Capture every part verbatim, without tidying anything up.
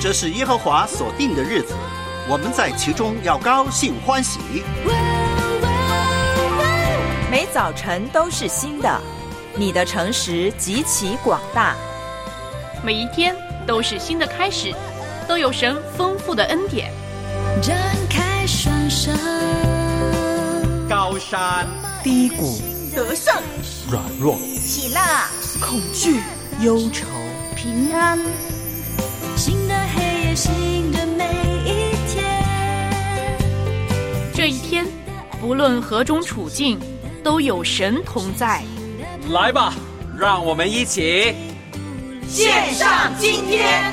这是耶和华所定的日子，我们在其中要高兴欢喜。 每早晨都是新的，你的诚实极其广大。 每一天都是新的开始，都有神丰富的恩典。 展开双手， 高山低谷， 得胜软弱， 喜乐恐惧忧愁， 平安。 新的黑夜，新的每一天。 这一天，不论何种处境，都有神同在。 来吧，让我们一起献上今天。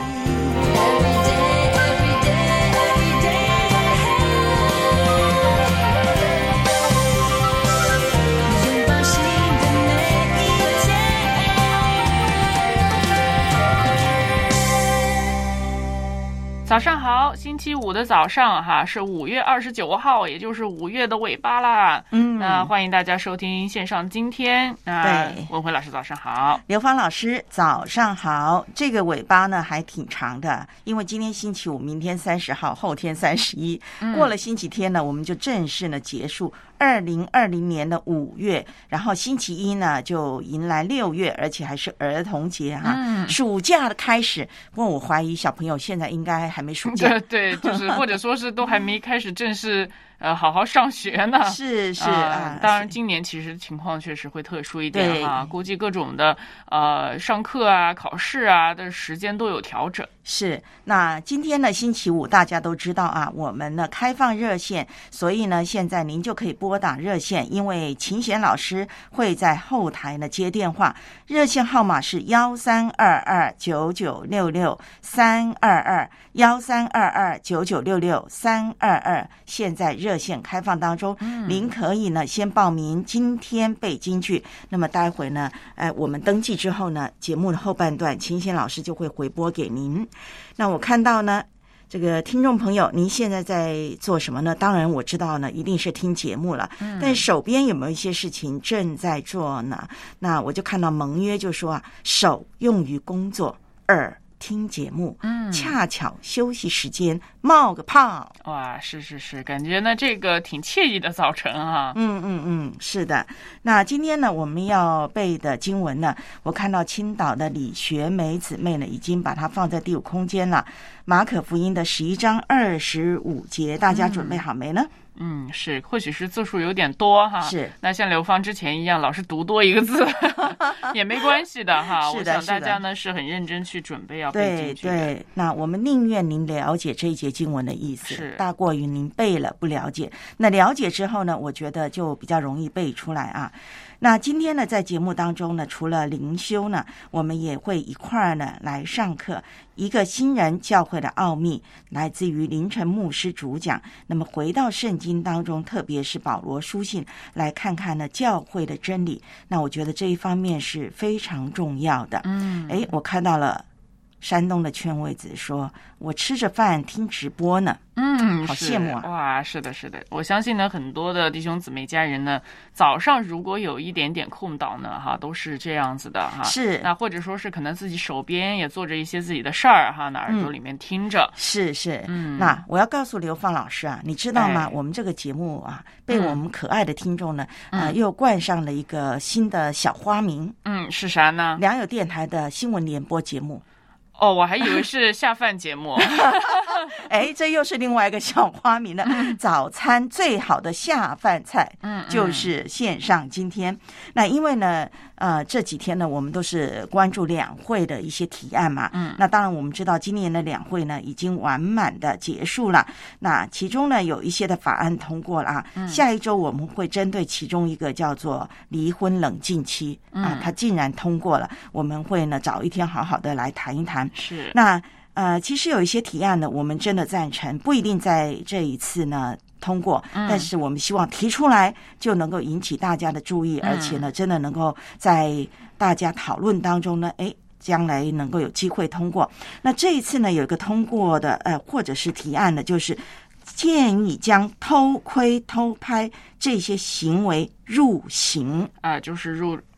早上好，星期五的早上哈，是五月二十九号，也就是五月的尾巴啦。嗯，那欢迎大家收听线上今天。那文慧老师早上好， 刘芳老师早上好。这个尾巴呢还挺长的，因为今天星期五，明天三十号，后天三十一，过了星期天呢，我们就正式呢结束二零二零年的五月，然后星期一呢就迎来六月，而且还是儿童节哈、嗯，暑假的开始。不过我怀疑小朋友现在应该还没暑假， 对对，就是或者说是都还没开始正式呃好好上学呢。 是是、 呃、 啊， 当然今年其实情况确实会特殊一点哈，估计各种的呃上课啊、考试啊的时间都有调整。 是，那今天呢星期五大家都知道啊，我们呢开放热线，所以呢现在您就可以拨打热线，因为秦贤老师会在后台呢接电话，热线号码是幺三二二九九六六三二二幺三二二九九六六三二二，现在热线开放当中，嗯、您可以呢先报名今天背京剧，那么待会呢，呃，我们登记之后呢，节目的后半段秦贤老师就会回拨给您。那我看到呢，这个听众朋友，您现在在做什么呢？当然我知道呢，一定是听节目了。嗯，但手边有没有一些事情正在做呢？那我就看到盟约就说啊，手用于工作，耳听节目，嗯，恰巧休息时间冒个泡。 哇，是是是，感觉呢这个挺惬意的早晨啊。 嗯嗯嗯，是的。那今天呢我们要背的经文呢，我看到青岛的李学梅姊妹呢已经把它放在第五空间了，马可福音的十一章二十五节，大家准备好没呢？嗯嗯，是，或许是字数有点多哈。 是， 那像刘芳之前一样，老是读多一个字也没关系的哈。 是的， 我想大家呢是很认真去准备要背进去的。 对对，那我们宁愿您了解这一节经文的意思， 是大过于您背了不了解。那了解之后呢，我觉得就比较容易背出来啊。那今天呢，在节目当中呢，除了灵修呢，我们也会一块儿呢来上课。一个新人教会的奥秘，来自于林晨牧师主讲。那么回到圣经当中，特别是保罗书信，来看看呢教会的真理。那我觉得这一方面是非常重要的。嗯，哎，我看到了山东的劝慰子说，我吃着饭听直播呢。 嗯， 好羡慕啊！ 哇，是的，是的，我相信呢，很多的弟兄姊妹家人呢，早上如果有一点点空档呢，哈，都是这样子的哈。 是， 那或者说是可能自己手边也做着一些自己的事儿哈，那耳朵里面听着。 嗯、是是， 嗯， 那我要告诉刘芳老师啊，你知道吗？哎、我们这个节目啊，被我们可爱的听众呢，嗯、呃，又冠上了一个新的小花名。 嗯，是啥呢？ 良友电台的新闻联播节目。 哦，我还以为是下饭节目。 哎，这又是另外一个小花名了。嗯、早餐最好的下饭菜，嗯，就是线上今天。那因为呢，呃，这几天呢，我们都是关注两会的一些提案嘛。嗯，那当然我们知道今年的两会呢已经完满的结束了。那其中呢有一些的法案通过了啊。嗯、下一周我们会针对其中一个叫做离婚冷静期、嗯、啊，它竟然通过了，我们会呢找一天好好的来谈一谈。 是， 那呃，其实有一些提案呢，我们真的赞成，不一定在这一次呢通过，嗯、但是我们希望提出来就能够引起大家的注意，嗯、而且呢，真的能够在大家讨论当中呢，哎，将来能够有机会通过。那这一次呢，有一个通过的呃，或者是提案呢，就是建议将偷窥、偷拍这些行为入刑啊、呃，就是入。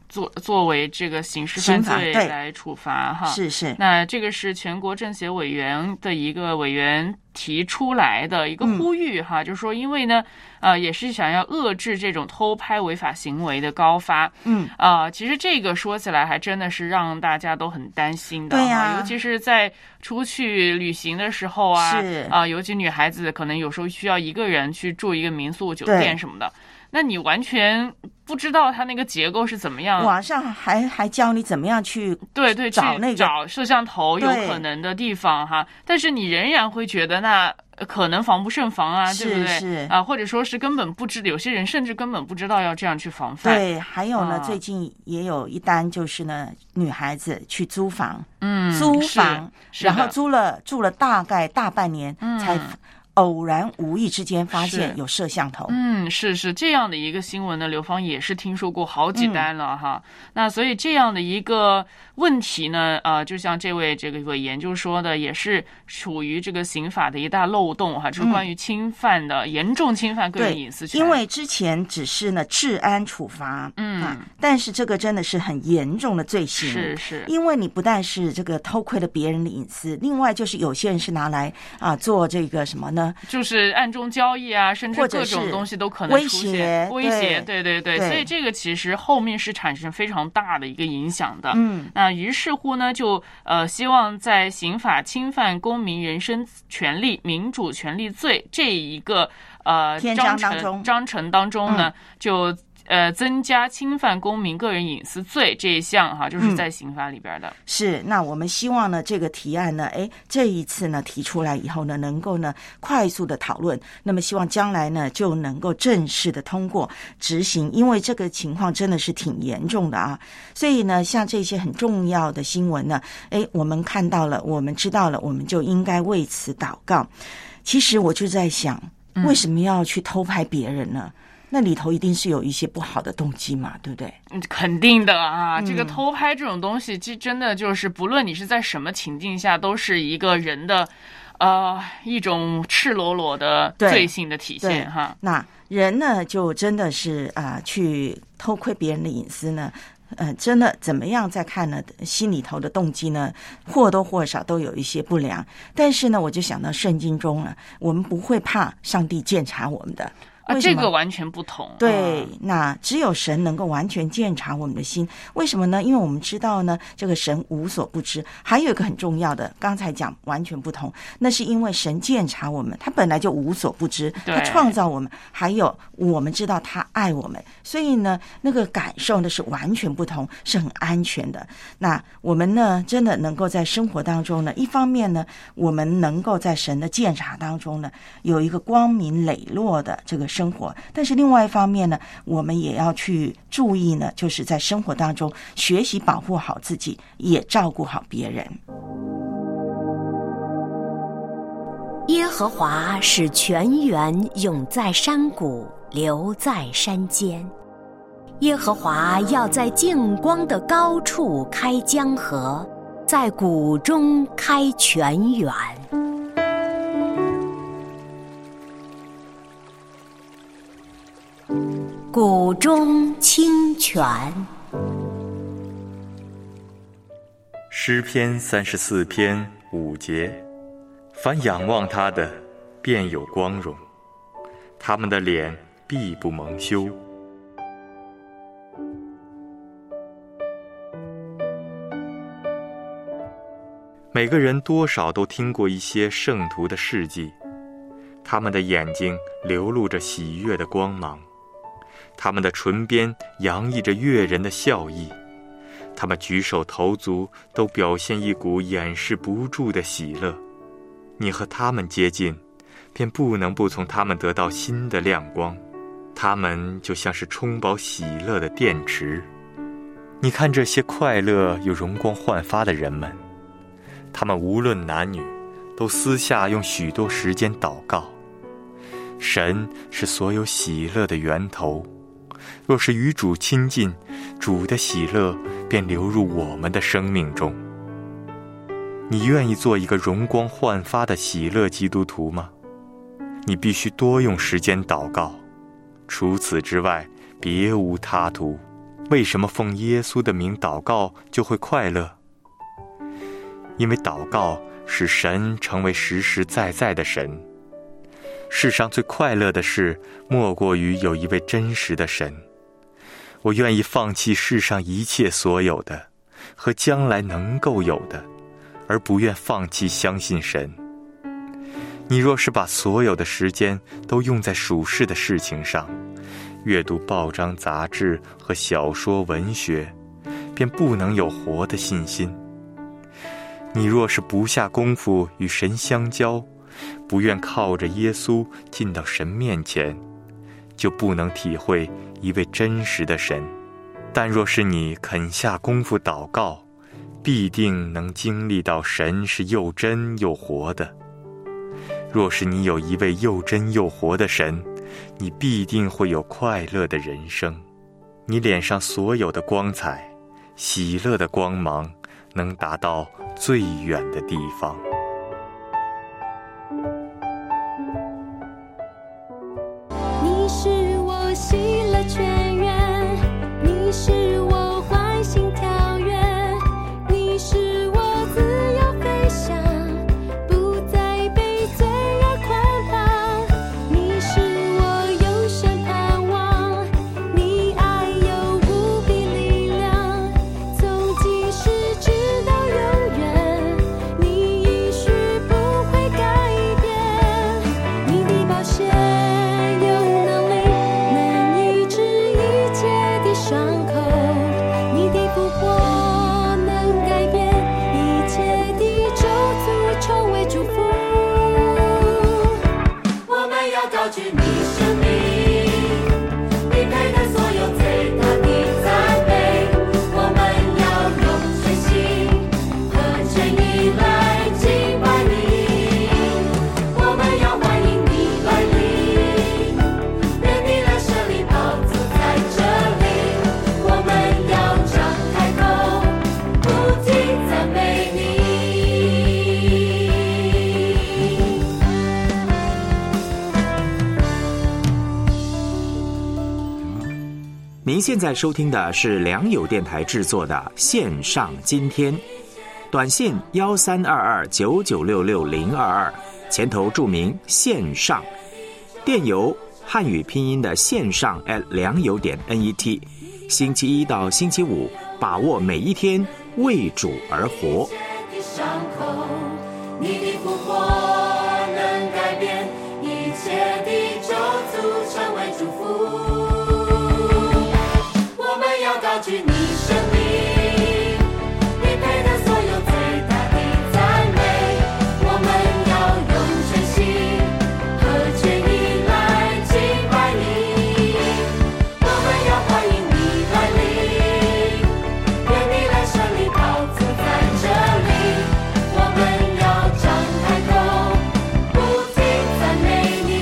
作作为这个刑事犯罪来处罚哈。 是是。 那这个是全国政协委员的一个委员提出来的一个呼吁哈，嗯、就是说，因为呢，呃，也是想要遏制这种偷拍违法行为的高发。嗯，啊、呃，其实这个说起来还真的是让大家都很担心的。 对呀、 啊，尤其是在出去旅行的时候啊， 是啊、呃，尤其女孩子可能有时候需要一个人去住一个民宿、酒店什么的。那你完全不知道它那个结构是怎么样， 网上还还教你怎么样去对对找那个找摄像头有可能的地方哈，但是你仍然会觉得那可能防不胜防啊，对不对？ 是啊，或者说是根本不知，有些人甚至根本不知道要这样去防范。 对，还有呢， 啊、 最近也有一单，就是呢，女孩子去租房， 嗯， 租房，然后租了住了大概大半年， 嗯、 才偶然无意之间发现有摄像头。 嗯，是是这样的一个新闻呢，刘芳也是听说过好几单了哈。嗯、那所以这样的一个问题呢，呃，就像这位这个委员就说的，也是属于这个刑法的一大漏洞哈，就是关于侵犯的、嗯、严重侵犯个人隐私权。 因为之前只是呢治安处罚， 嗯、啊， 但是这个真的是很严重的罪行。 是是， 因为你不但是这个偷窥了别人的隐私，另外就是有些人是拿来啊做这个什么呢？ 就是暗中交易啊，甚至各种东西都可能出现威胁，对对 对, 对，所以这个其实后面是产生非常大的一个影响的。嗯，那于是乎呢，就呃希望在刑法侵犯公民人身权利、民主权利罪这一个呃章程章程当中呢，嗯、就。呃，增加侵犯公民个人隐私罪这一项哈，就是在刑法里边的。嗯、 是，那我们希望呢，这个提案呢，哎，这一次呢提出来以后呢，能够呢快速的讨论，那么希望将来呢就能够正式的通过执行，因为这个情况真的是挺严重的啊。所以呢，像这些很重要的新闻呢，哎，我们看到了，我们知道了，我们就应该为此祷告。其实我就在想，为什么要去偷拍别人呢？嗯那里头一定是有一些不好的动机嘛，对不对？ 肯定的啊，这个偷拍这种东西，其实真的就是不论你是在什么情境下，都是一个人的，呃，一种赤裸裸的罪性的体现哈。 那人呢，就真的是啊、呃，去偷窥别人的隐私呢。呃，真的怎么样在看呢？心里头的动机呢，或多或少都有一些不良。但是呢，我就想到圣经中呢，我们不会怕上帝鉴察我们的。 啊，这个完全不同。 对，那只有神能够完全鉴察我们的心。为什么呢？因为我们知道呢，这个神无所不知。还有一个很重要的，刚才讲完全不同，那是因为神鉴察我们，他本来就无所不知，他创造我们，还有我们知道他爱我们，所以呢，那个感受呢是完全不同，是很安全的。那我们呢，真的能够在生活当中呢，一方面呢，我们能够在神的鉴察当中呢，有一个光明磊落的这个生活，但是另外一方面呢，我们也要去注意呢，就是在生活当中学习保护好自己，也照顾好别人。 耶和华使泉源涌在山谷，流在山间。耶和华要在净光的高处开江河，在谷中开泉源。谷中清泉。 诗篇三十四篇五节，凡仰望他的，便有光荣，他们的脸必不蒙羞。每个人多少都听过一些圣徒的事迹，他们的眼睛流露着喜悦的光芒，他们的唇边洋溢着悦人的笑意，他们举手投足都表现一股掩饰不住的喜乐。你和他们接近，便不能不从他们得到新的亮光，他们就像是充饱喜乐的电池。你看这些快乐又容光焕发的人们，他们无论男女，都私下用许多时间祷告。神是所有喜乐的源头，若是与主亲近，主的喜乐便流入我们的生命中。你愿意做一个容光焕发的喜乐基督徒吗？你必须多用时间祷告，除此之外别无他途。 为什么奉耶稣的名祷告就会快乐？因为祷告使神成为实实在在的神。世上最快乐的事，莫过于有一位真实的神。我愿意放弃世上一切所有的和将来能够有的，而不愿放弃相信神。你若是把所有的时间都用在属世的事情上，阅读报章杂志和小说文学，便不能有活的信心。你若是不下功夫与神相交，不愿靠着耶稣进到神面前，就不能体会一位真实的神。但若是你肯下功夫祷告，必定能经历到神是又真又活的。若是你有一位又真又活的神，你必定会有快乐的人生。你脸上所有的光彩，喜乐的光芒，能达到最远的地方。 你是我喜乐泉源，你是我欢欣跳跃，你是我自由飞翔，不再被罪而捆绑。你是我永生盼望，你爱有无比力量，从今世直到永远，你应许不会改变。你的宝血有能力，能医治一切的伤口，你的复活能改变一切的咒诅，成为祝福。我们要高举你生命，你配得所有最大的赞美。我们要用全心和全意来敬拜你，我们要欢迎你来临，愿你来设立宝座在这里，我们要张开口，不停赞美你。 您现在收听的是良友电台制作的线上今天，短信幺三二二九九六六零二二，前头注明线上，电邮汉语拼音的线上 at 良友点 net， 星期一到星期五，把握每一天，为主而活。 伤口，你的复活能改变一切的咒诅，成为祝福。我们要高举你生命，你配得所有最大的赞美。我们要用全心和全意来敬拜你，我们要欢迎你来临，愿你来设立宝座在这里，我们要张开口，不停赞美你。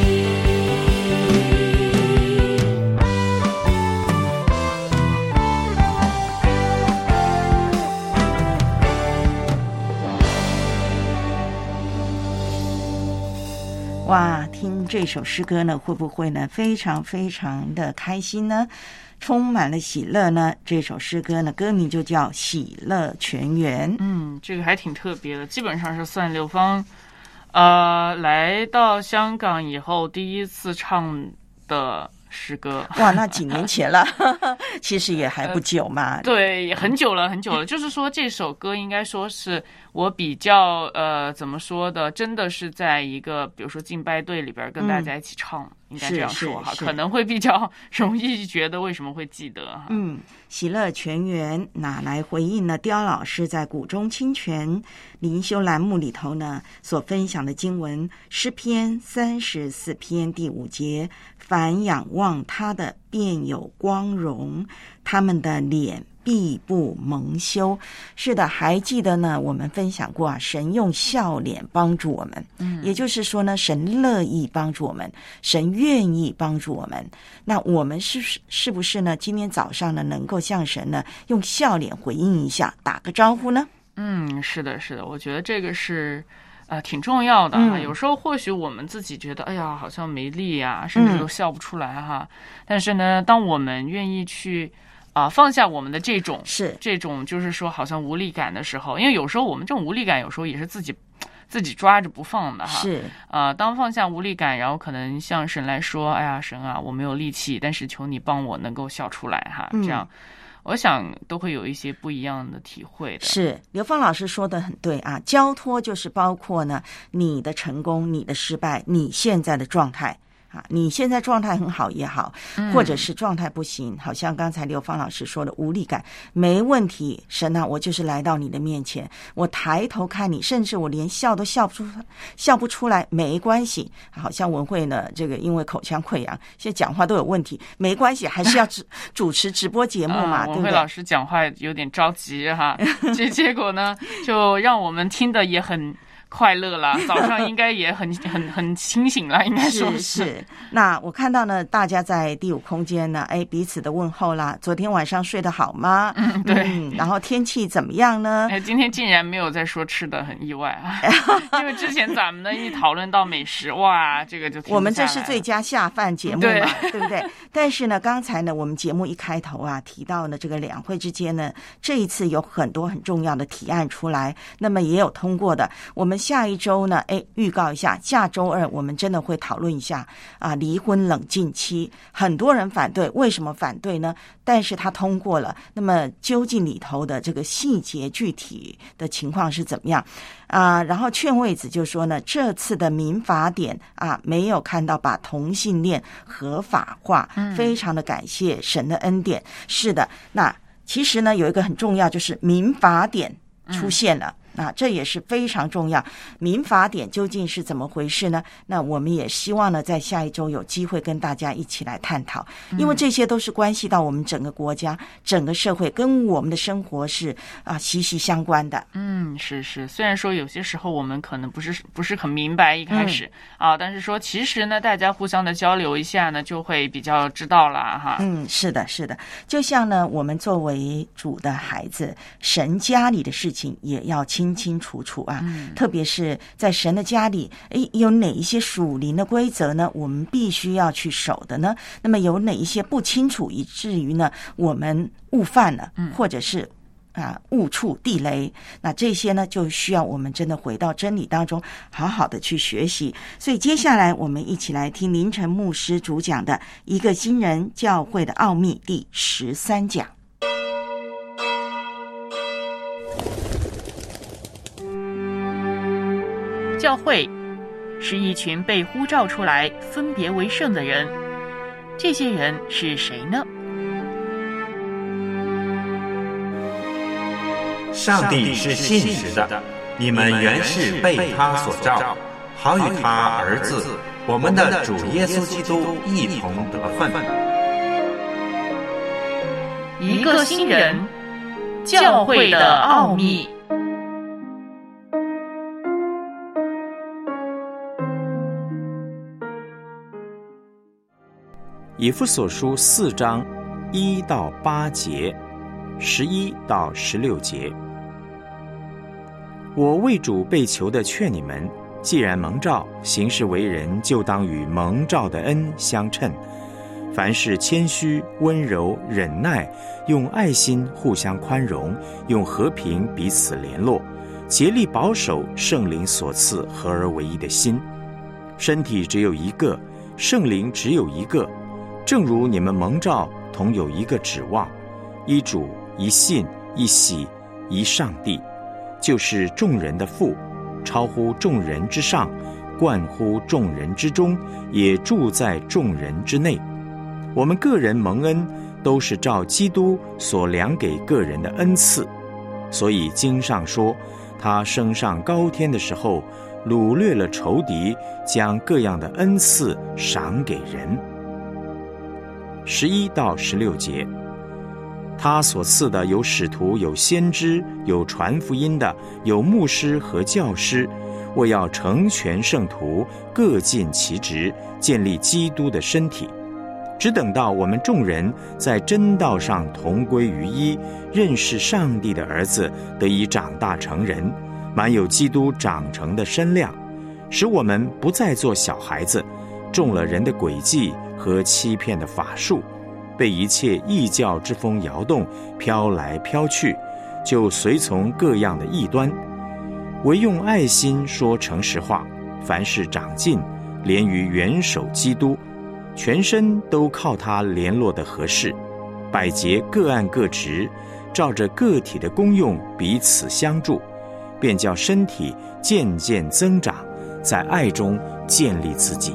哇，听这首诗歌呢，会不会呢非常非常的开心呢？充满了喜乐呢？这首诗歌呢，歌名就叫《喜乐泉源》。 嗯，这个还挺特别的，基本上是算刘芳，呃，来到香港以后第一次唱的诗歌。 哇，那几年前了，其实也还不久嘛。 呃、对，也很久了，很久了。就是说，这首歌应该说是我比较呃，怎么说的？真的是在一个比如说敬拜队里边跟大家一起唱，嗯、应该这样说哈，可能会比较容易觉得为什么会记得哈。 嗯，喜乐泉源哪来回应呢？刁老师在谷中清泉灵修栏目里头呢，所分享的经文诗篇三十四篇第五节，凡仰望他的便有光荣，他们的脸必不蒙羞。是的，还记得呢，我们分享过啊，神用笑脸帮助我们，嗯，也就是说呢，神乐意帮助我们，神愿意帮助我们。那我们是是不是呢？今天早上呢，能够向神呢用笑脸回应一下，打个招呼呢？ 嗯，是的，是的，我觉得这个是呃挺重要的啊。嗯、有时候或许我们自己觉得，哎呀，好像没力啊，甚至都笑不出来哈。嗯、但是呢，当我们愿意去。 啊、呃，放下我们的这种是这种就是说好像无力感的时候，因为有时候我们这种无力感有时候也是自己自己抓着不放的哈。 是啊、呃，当放下无力感，然后可能向神来说，哎呀，神啊，我没有力气，但是求你帮我能够笑出来哈， 嗯、 这样。我想都会有一些不一样的体会的。 是刘芳老师说的很对啊，交托就是包括呢你的成功、你的失败、你现在的状态啊，你现在状态很好也好，或者是状态不行，嗯、好像刚才刘芳老师说的无力感，没问题。神啊，我就是来到你的面前，我抬头看你，甚至我连笑都笑不出，笑不出来，没关系。好像文慧呢，这个因为口腔溃疡，现在讲话都有问题，没关系，还是要主持直播节目嘛， 嗯、 对不对？ 文慧老师讲话有点着急哈，这结果呢，就让我们听的也很。快乐了，早上应该也很很很清醒了，应该说是。 是是。那我看到呢，大家在第五空间呢，哎，彼此的问候啦。昨天晚上睡得好吗？ 嗯，对。 嗯，然后天气怎么样呢？ 哎，今天竟然没有在说吃的，很意外啊！因为之前咱们呢一讨论到美食，哇，这个就停不下来了。 我们这是最佳下饭节目嘛，对, 对不对？但是呢，刚才呢，我们节目一开头啊，提到呢，这个两会之间呢，这一次有很多很重要的提案出来，那么也有通过的。我们下一周呢，哎，预告一下，下周二我们真的会讨论一下啊，离婚冷静期，很多人反对，为什么反对呢？但是它通过了，那么究竟里头的这个细节具体的情况是怎么样啊？然后劝慰子就说呢，这次的民法典啊，没有看到把同性恋合法化， 嗯、 非常的感谢神的恩典。是的，那其实呢，有一个很重要，就是民法典出现了。嗯啊，这也是非常重要。民法典究竟是怎么回事呢？那我们也希望呢，在下一周有机会跟大家一起来探讨，因为这些都是关系到我们整个国家、整个社会，跟我们的生活是啊息息相关的。 嗯，是是。虽然说有些时候我们可能不是不是很明白一开始、嗯、啊，但是说其实呢，大家互相的交流一下呢，就会比较知道了哈。 嗯，是的，是的。就像呢，我们作为主的孩子，神家里的事情也要清清楚楚啊、嗯、特别是在神的家里，诶，有哪一些属灵的规则呢我们必须要去守的呢？那么有哪一些不清楚以至于呢我们误犯了、嗯、或者是啊误触地雷，那这些呢就需要我们真的回到真理当中好好的去学习。所以接下来我们一起来听林晨牧师主讲的一个新人教会的奥秘第十三讲。 教会是一群被呼召出来分别为圣的人，这些人是谁呢？ 上帝是信实的，你们原是被他所召，好与他儿子我们的主耶稣基督一同得分。 一个新人，教会的奥秘。 以弗所书四章一到八节，十一到十六节。我为主被求的劝你们，既然蒙召，行事为人就当与蒙召的恩相称。凡事谦虚、温柔、忍耐，用爱心互相宽容，用和平彼此联络，竭力保守圣灵所赐合而为一的心。身体只有一个，圣灵只有一个，正如你们蒙召同有一个指望，一主、一信、一喜、一上帝，就是众人的父，超乎众人之上，冠乎众人之中，也住在众人之内。我们个人蒙恩，都是照基督所量给个人的恩赐。所以经上说，他升上高天的时候，掳掠了仇敌，将各样的恩赐赏给人。十一到十六节，他所赐的有使徒，有先知，有传福音的，有牧师和教师，为要成全圣徒，各尽其职，建立基督的身体。只等到我们众人在真道上同归于一，认识上帝的儿子，得以长大成人，满有基督长成的身量，使我们不再做小孩子，中了人的诡计和欺骗的法术， 被一切异教之风摇动，飘来飘去，就随从各样的异端。唯用爱心说诚实话，凡事长进，连于元首基督，全身都靠他联络的合适，百节各按各职，照着个体的功用彼此相助，便叫身体渐渐增长，在爱中建立自己。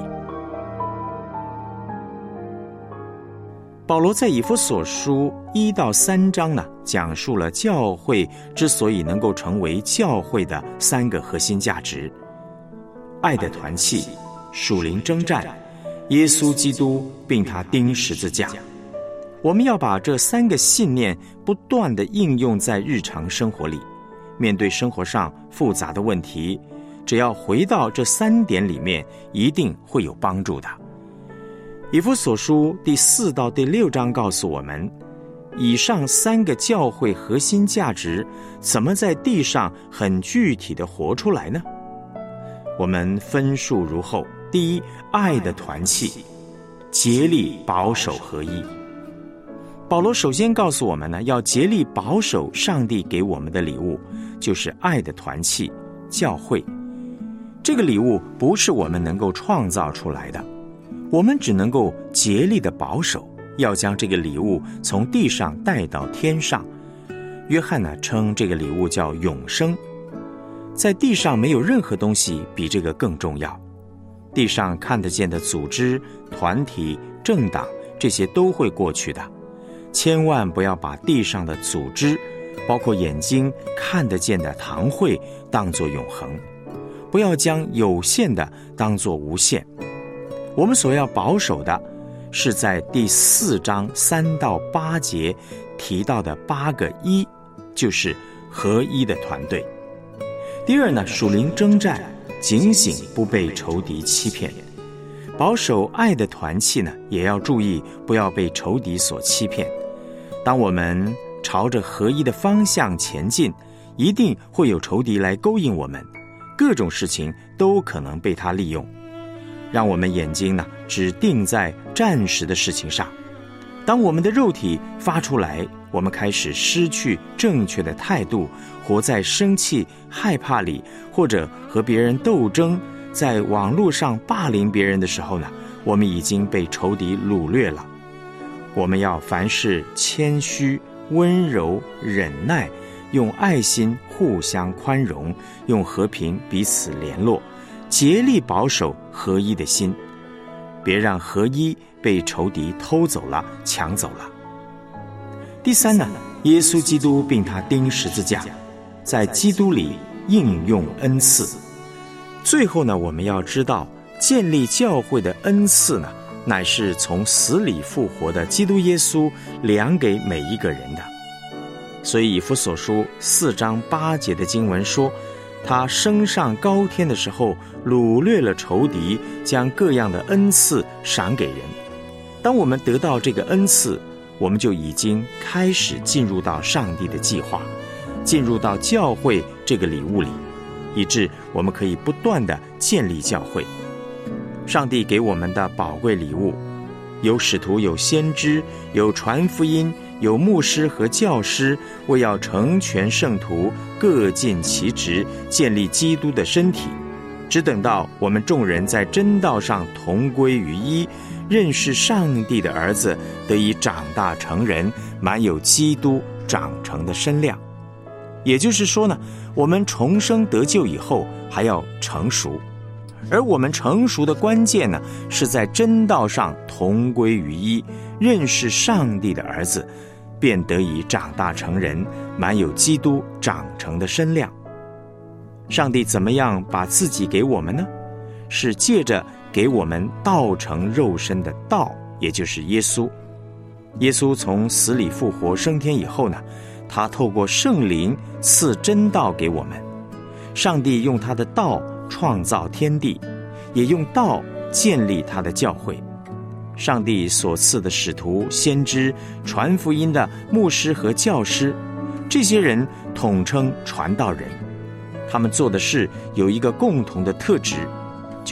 保罗在以弗所书一到三章呢，讲述了教会之所以能够成为教会的三个核心价值：爱的团契、属灵征战、耶稣基督并他钉十字架。我们要把这三个信念不断地应用在日常生活里，面对生活上复杂的问题，只要回到这三点里面，一定会有帮助的。以弗所书第四到第六章告诉我们，以上三个教会核心价值怎么在地上很具体的活出来呢？我们分数如后：第一，爱的团契，竭力保守合一。保罗首先告诉我们呢，要竭力保守上帝给我们的礼物，就是爱的团契，教会。这个礼物不是我们能够创造出来的，我们只能够竭力的保守，要将这个礼物从地上带到天上。约翰呢称这个礼物叫永生。在地上没有任何东西比这个更重要。地上看得见的组织、团体、政党，这些都会过去的。千万不要把地上的组织，包括眼睛看得见的堂会当作永恒，不要将有限的当作无限。我们所要保守的是在第四章三到八节提到的八个一，就是合一的团队。第二呢，属灵征战，警醒不被仇敌欺骗。保守爱的团契呢，也要注意不要被仇敌所欺骗。当我们朝着合一的方向前进，一定会有仇敌来勾引我们，各种事情都可能被他利用。让我们眼睛呢，只定在暂时的事情上。当我们的肉体发出来，我们开始失去正确的态度，活在生气、害怕里，或者和别人斗争，在网络上霸凌别人的时候呢，我们已经被仇敌掳掠了。我们要凡事谦虚、温柔、忍耐，用爱心互相宽容，用和平彼此联络，竭力保守合一的心，别让合一被仇敌偷走了、抢走了。第三呢，耶稣基督并他钉十字架，在基督里应用恩赐。最后呢，我们要知道，建立教会的恩赐呢，乃是从死里复活的基督耶稣量给每一个人的。所以以弗所书四章八节的经文说，他升上高天的时候，掳掠了仇敌，将各样的恩赐赏给人。当我们得到这个恩赐，我们就已经开始进入到上帝的计划，进入到教会这个礼物里，以致我们可以不断地建立教会。上帝给我们的宝贵礼物，有使徒，有先知，有传福音，有牧师和教师，为要成全圣徒，各尽其职，建立基督的身体。只等到我们众人在真道上同归于一，认识上帝的儿子，得以长大成人，满有基督长成的身量。也就是说呢，我们重生得救以后还要成熟，而我们成熟的关键呢，是在真道上同归于一，认识上帝的儿子，便得以长大成人，满有基督长成的身量。上帝怎么样把自己给我们呢？是借着给我们道成肉身的道，也就是耶稣。耶稣从死里复活升天以后呢，他透过圣灵赐真道给我们。上帝用他的道创造天地，也用道建立他的教会。上帝所赐的使徒、先知、传福音的牧师和教师，这些人统称传道人。他们做的事有一个共同的特质，就是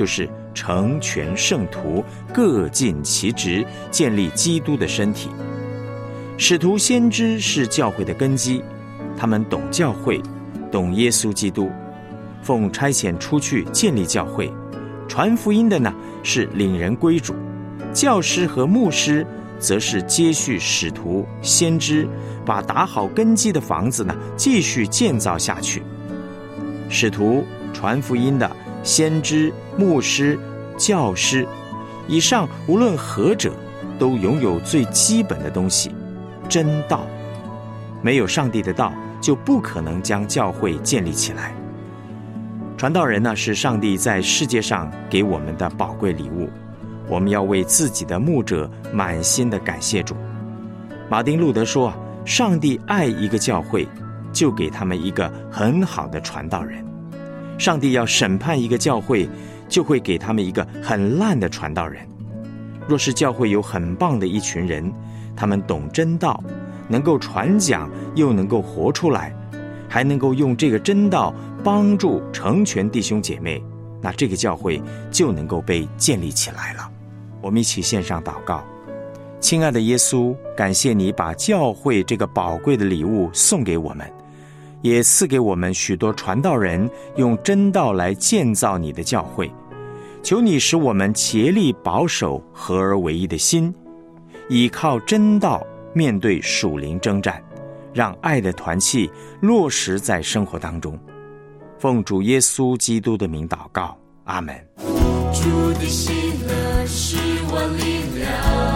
成全圣徒，各尽其职，建立基督的身体。使徒先知是教会的根基，他们懂教会，懂耶稣基督，奉差遣出去建立教会。传福音的呢是领人归主，教师和牧师则是接续使徒先知，把打好根基的房子呢继续建造下去。使徒、传福音的先知、牧师、教师，以上无论何者，都拥有最基本的东西，真道。没有上帝的道，就不可能将教会建立起来。传道人呢，是上帝在世界上给我们的宝贵礼物，我们要为自己的牧者满心的感谢主。马丁路德说，上帝爱一个教会，就给他们一个很好的传道人；上帝要审判一个教会，就会给他们一个很烂的传道人。若是教会有很棒的一群人，他们懂真道，能够传讲，又能够活出来，还能够用这个真道帮助成全弟兄姐妹，那这个教会就能够被建立起来了。我们一起献上祷告。亲爱的耶稣，感谢你把教会这个宝贵的礼物送给我们，也赐给我们许多传道人，用真道来建造你的教会。求你使我们竭力保守合而为一的心，倚靠真道面对属灵征战，让爱的团契落实在生活当中。奉主耶稣基督的名祷告，阿们。 主的喜乐是我力量，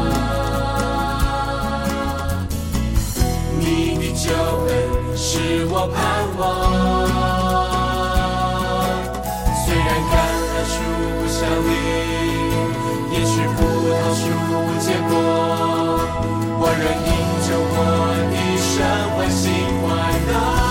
你的救恩是我盼望。虽然橄榄树不效力，也许葡萄树不结果，我仍因着我的神欢喜快乐。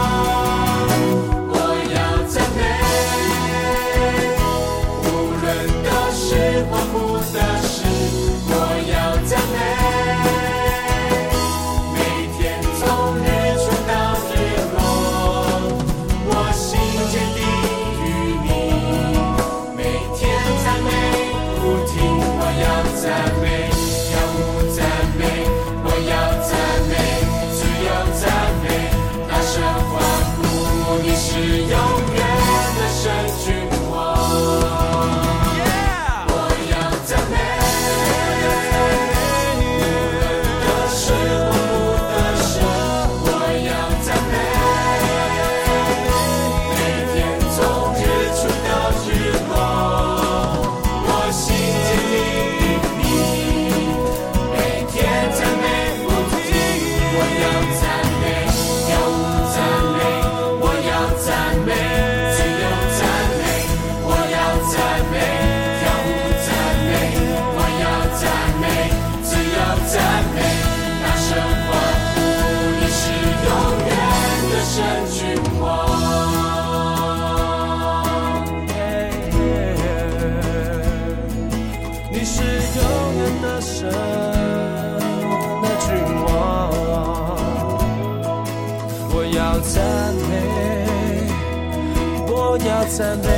赞美，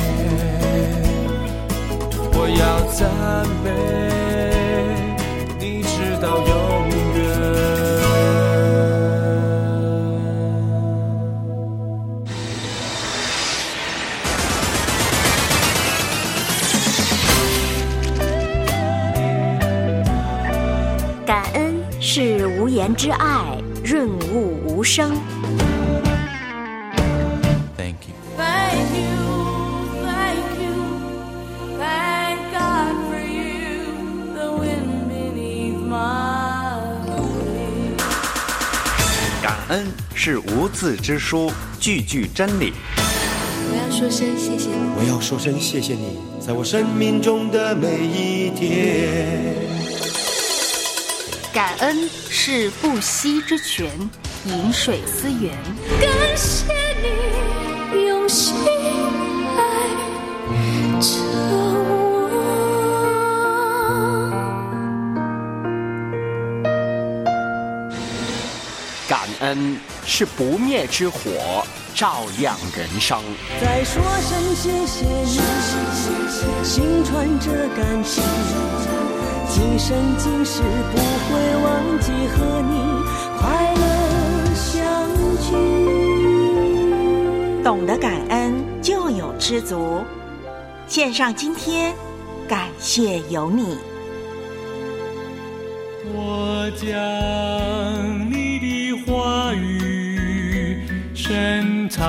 我要赞美，你直到永远。感恩是无言之爱，润物无声。 恩是无字之书，句句真理。 我要说声谢谢你， 我要说声谢谢你，在我生命中的每一天。 感恩是不息之泉，饮水思源。 感谢你用心爱着我。 感恩是不灭之火，照亮人生。 再说声谢谢你，心传着感情，今生今世不会忘记和你快乐相聚。 懂得感恩就有知足，献上今天，感谢有你。 我将你的话语深藏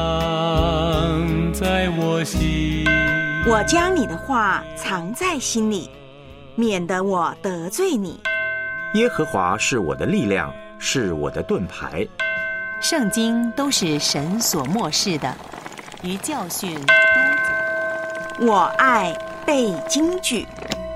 在我心， 我将你的话藏在心里，免得我得罪你。 耶和华是我的力量，是我的盾牌。 圣经都是神所默示的，于教训、 督责。我爱背金句。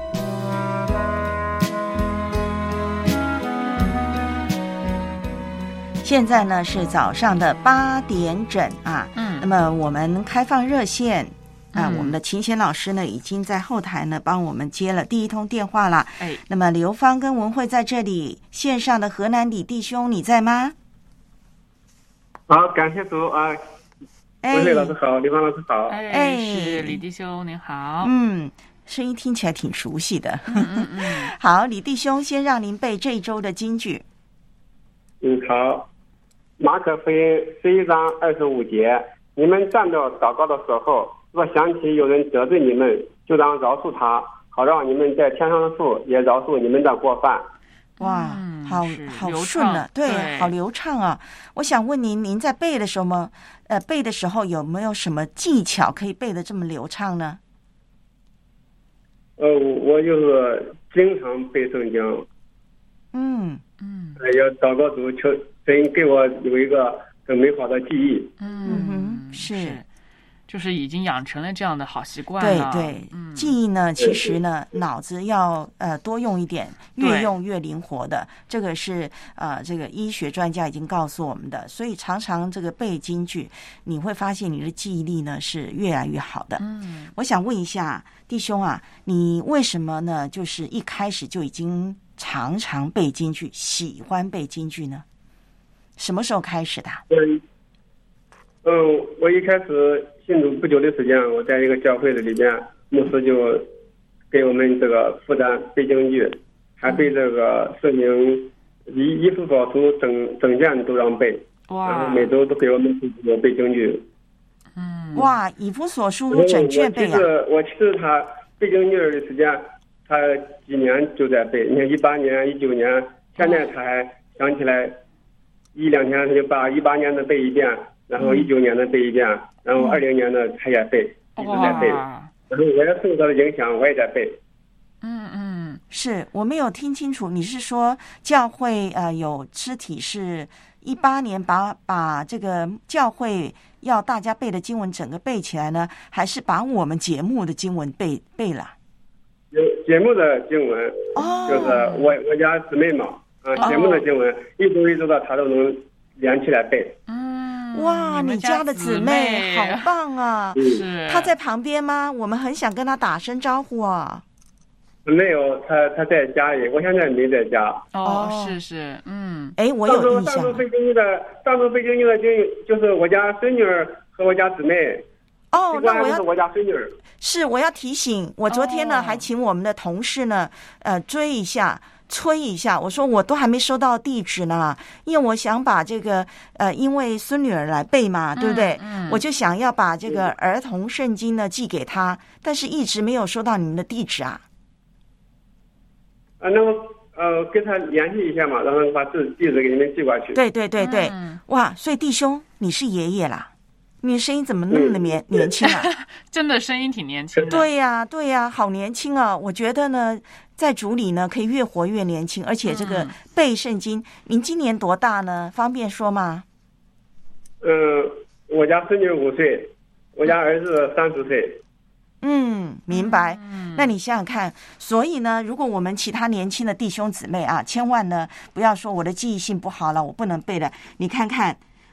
现在呢是早上的八点整啊，嗯，那么我们开放热线啊，嗯、我们的秦贤老师呢已经在后台呢帮我们接了第一通电话了。哎，那么刘芳跟文慧在这里，线上的河南李弟兄你在吗？ 好，感谢主啊，文慧老师好，刘芳老师好。 哎，是李弟兄您好。 嗯，声音听起来挺熟悉的。嗯嗯嗯。好，李弟兄先让您背这一周的金句。 嗯，好。马可福音十一章二十五节，你们站着祷告的时候，若想起有人得罪你们，就当饶恕他，好让你们在天上的父也饶恕你们的过犯。 哇，嗯、好好顺了，对，对，好流畅啊！我想问您，您在背的时候吗？呃，背的时候有没有什么技巧可以背得这么流畅呢？ 呃，我就是经常背圣经。 嗯嗯， 要祷告主求神给我有一个很美好的记忆。 嗯哼，是， 就是已经养成了这样的好习惯了。 对对，嗯、记忆呢，其实呢，脑子要呃多用一点，越用越灵活的。这个是呃这个医学专家已经告诉我们的，所以常常这个背金句，你会发现你的记忆力呢是越来越好的。嗯，我想问一下弟兄啊，你为什么呢？就是一开始就已经常常背金句，喜欢背金句呢？什么时候开始的？ 嗯，嗯，我一开始信主不久的时间，我在一个教会的里边，牧师就给我们这个负担背京剧，还背这个圣经一一幅宝书整整卷都让背，然后每周都给我们背京剧。 嗯，哇，以弗所书整卷背啊！ 我其实他背京剧的时间，他几年就在背。你看一八年、一九年，现在他还想起来，一两天他就把一八年的背一遍，然后一九年的背一遍，然后二零年的他也背，一直在背。然后我也受到的影响，我也在背。 嗯嗯，是我没有听清楚，你是说教会呃有肢体是一八年把把这个教会要大家背的经文整个背起来呢，还是把我们节目的经文背背了？ 有节目的经文，哦、就是我我家姊妹嘛，啊、呃，节目的经文、哦、一周一周的他都能连起来背。 嗯，哇，你家的姊妹好棒啊！ 是， 她在旁边吗？我们很想跟她打声招呼啊。 没有，她她在家里，我现在没在家。 哦，是是，嗯， 哎，我有印象。 上周背京剧的，上周背京剧的就就是我家孙女和我家姊妹。 哦，那我要我家孙女是我要提醒，我昨天呢、哦、还请我们的同事呢，呃，追一下、催一下。我说我都还没收到地址呢，因为我想把这个呃，因为孙女儿来背嘛，对不对？嗯嗯、我就想要把这个儿童圣经呢寄给她，但是一直没有收到你们的地址啊。 啊，那么呃，跟他联系一下嘛，然后把地地址给你们寄过去。 对对对对，嗯、哇，所以弟兄，你是爷爷啦。你的声音怎么那么年、嗯、年轻啊？ 真的声音挺年轻的。 对呀、啊，对呀、啊，好年轻啊！我觉得呢，在主里呢，可以越活越年轻，而且这个背圣经，嗯、您今年多大呢？方便说吗？ 嗯，我家孙女五岁，我家儿子三十岁。 嗯，明白。嗯，那你想想看，所以呢，如果我们其他年轻的弟兄姊妹啊，千万呢不要说我的记忆性不好了，我不能背了。你看看。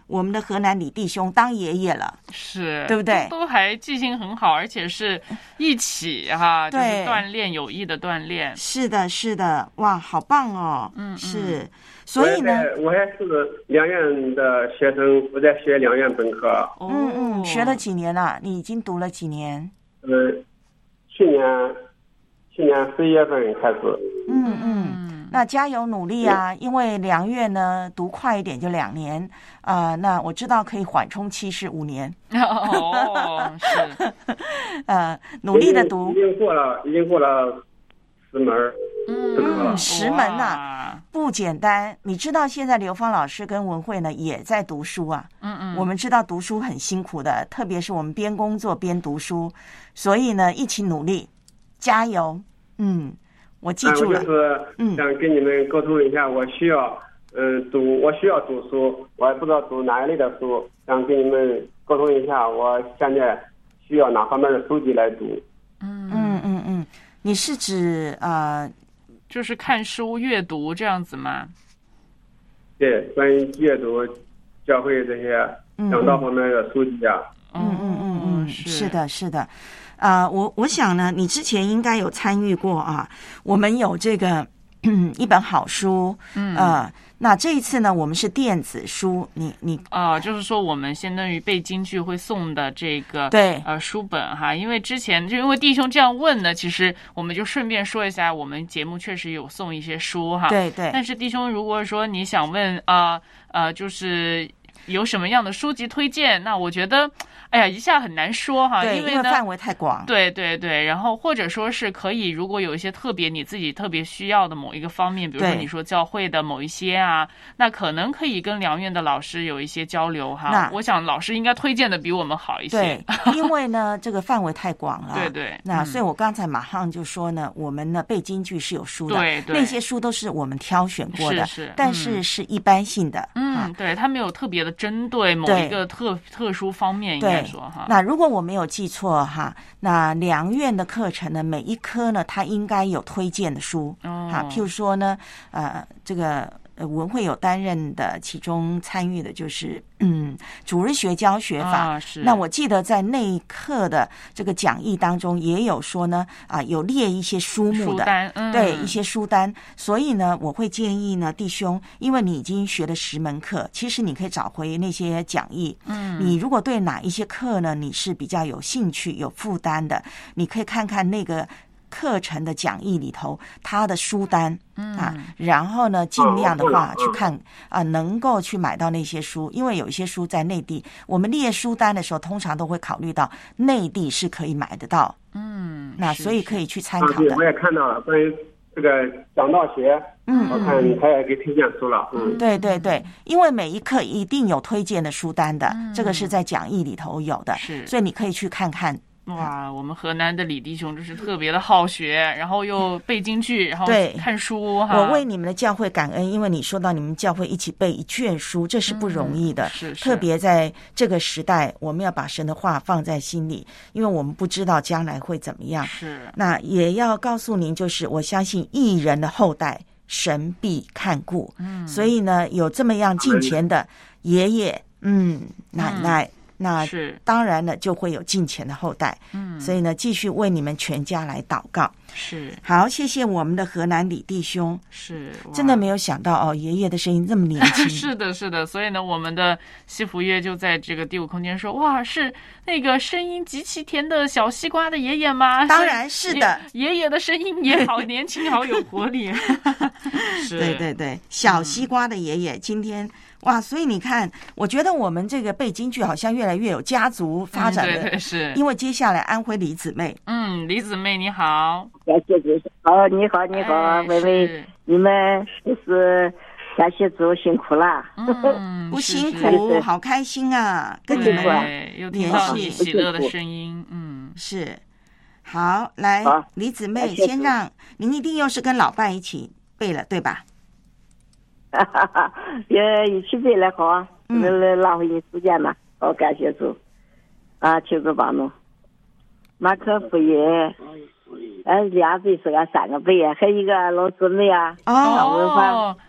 我们的河南李弟兄当爷爷了， 是， 对不对？ 都还记性很好，而且是一起哈，就是锻炼有益的锻炼。 是的，是的，哇，好棒哦！嗯，是，所以呢， 我还是两院的学生，我在学两院本科。 嗯嗯，学了几年了？你已经读了几年？ 呃，去年去年十一月份开始。 嗯嗯，那加油努力啊！因为两院呢读快一点就两年啊、呃，那我知道可以缓冲期是五年。 哦，是， 呃，努力的读， 已经过了，已经过了十门。 嗯，十门啊，不简单。你知道现在刘芳老师跟文慧呢也在读书啊。嗯嗯，我们知道读书很辛苦的，特别是我们边工作边读书，所以呢一起努力，加油。嗯。我记住了， 我就是想跟你们沟通一下，我需要嗯读，我需要读书，我也不知道读哪一类的书，想跟你们沟通一下，我现在需要哪方面的书籍来读。 嗯嗯嗯嗯，你是指呃， 就是看书阅读这样子吗？ 对，关于阅读、教会这些讲道方面的书籍啊。 嗯嗯嗯嗯，是的，是的。啊、呃，我我想呢，你之前应该有参与过啊。我们有这个嗯一本好书，嗯呃，那这一次呢，我们是电子书，你你啊、呃，就是说我们相当于背京剧会送的这个对呃书本哈，因为之前就因为弟兄这样问呢，其实我们就顺便说一下，我们节目确实有送一些书哈， 对对。 但是弟兄如果说你想问啊 呃, 呃就是有什么样的书籍推荐，那我觉得。哎呀，一下很难说哈， 对， 因为因为范围太广。 对对对，然后或者说是可以，如果有一些特别你自己特别需要的某一个方面，比如说你说教会的某一些啊，那可能可以跟良院的老师有一些交流哈。我想老师应该推荐的比我们好一些。 对，因为呢这个范围太广了。 对对。 那所以我刚才马上就说呢，我们呢背京剧是有书的， 对对， 那些书都是我们挑选过的， 是是， 但是是一般性的。 嗯，啊、对，它没有特别的针对某一个特特殊方面，应该说哈。 那如果我没有记错哈，那良院的课程呢，每一科呢，它应该有推荐的书， 哦， 哈，譬如说呢，呃，这个呃文慧有担任的，其中参与的就是嗯主日学教学法。 啊、是。 那我记得在那一课的这个讲义当中也有说呢，啊、呃，有列一些书目的， 书单嗯、 对一些书单。所以呢，我会建议呢，弟兄，因为你已经学了十门课，其实你可以找回那些讲义。 嗯， 你如果对哪一些课呢，你是比较有兴趣、有负担的，你可以看看那个课程的讲义里头它的书单。 嗯啊，然后呢，尽量的话去看啊、呃，能够去买到那些书，因为有一些书在内地，我们列书单的时候，通常都会考虑到内地是可以买得到。 嗯， 那所以可以去参考的。 啊、对，我也看到了关于这个讲道学， 嗯， 我看他也给推荐书了。嗯， 对对对，因为每一课一定有推荐的书单的，嗯、这个是在讲义里头有的， 是， 所以你可以去看看。 哇，我们河南的李弟兄真是特别的好学，然后又背京剧，然后看书哈。 我为你们的教会感恩，因为你说到你们教会一起背一卷书，这是不容易的。 嗯、是, 是， 特别在这个时代，我们要把神的话放在心里，因为我们不知道将来会怎么样。 是。 那也要告诉您，就是我相信义人的后代，神必看顾。 嗯。 所以呢，有这么样敬虔的爷爷、嗯奶奶。嗯那当然呢，就会有敬虔的后代。 嗯， 所以呢，继续为你们全家来祷告。 是， 好，谢谢我们的河南李弟兄。 是， 真的没有想到哦，爷爷的声音这么年轻。 是的，是的。所以呢，我们的西福月就在这个第五空间说：“哇，是那个声音极其甜的小西瓜的爷爷吗？” 当然是的， 爷爷的声音也好年轻，好有活力。是， 对对对，小西瓜的爷爷、嗯、今天。哇，所以你看，我觉得我们这个背京剧好像越来越有家族发展的， 嗯、对对是。 因为接下来安徽李姊妹， 嗯，李姊妹你好， 感谢主，好，你好，你好， 哎、 薇薇，你们就是感谢主辛苦了， 嗯， 不辛苦，好开心啊，跟你们又听到你喜乐的声音，嗯， 是，好，来，李姊妹，先让您一定又是跟老伴一起背了，对吧？ 哈哈哈，也一起背了好啊，为了浪费你时间嘛，好感谢主，啊，求主帮助。马可福音，呃，两倍是个三个倍啊，还有一个老姊妹啊， 哦，